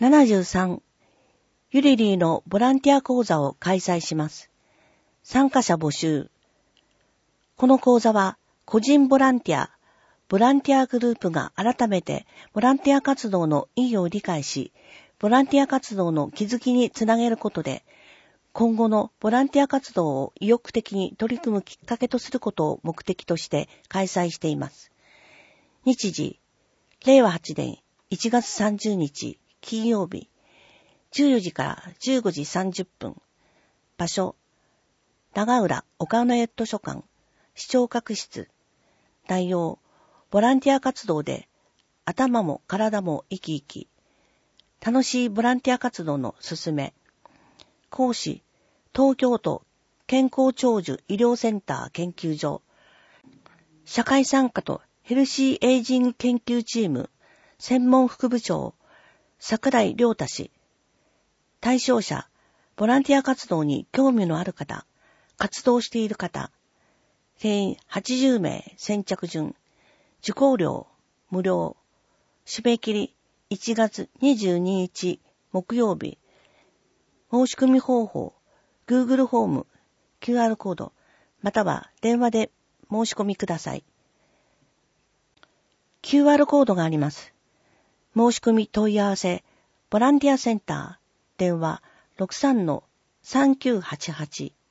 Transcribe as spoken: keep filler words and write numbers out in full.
ななじゅうさん、ゆりりーのボランティア講座を開催します。参加者募集。この講座は個人ボランティア、ボランティアグループが改めてボランティア活動の意義を理解し、ボランティア活動の気づきにつなげることで、今後のボランティア活動を意欲的に取り組むきっかけとすることを目的として開催しています。日時、れいわはちねんいちがつさんじゅうにち金曜日、じゅうよじからじゅうごじさんじゅっぷん。場所、長浦岡野江図書館、視聴覚室。内容、ボランティア活動で頭も体も生き生き。楽しいボランティア活動のすすめ。講師、東京都健康長寿医療センター研究所。社会参加とヘルシーエイジング研究チーム、専門副部長、櫻井亮太氏。対象者、ボランティア活動に興味のある方、活動している方。定員はちじゅうめい先着順。受講料、無料。締め切りいちがつにじゅうににち木曜日。申し込み方法、Google フォーム、キューアール コード、または電話で申し込みください。キューアール コードがあります。申し込み問い合わせ、ボランティアセンター、電話 ろくさんのさんきゅうはちはち。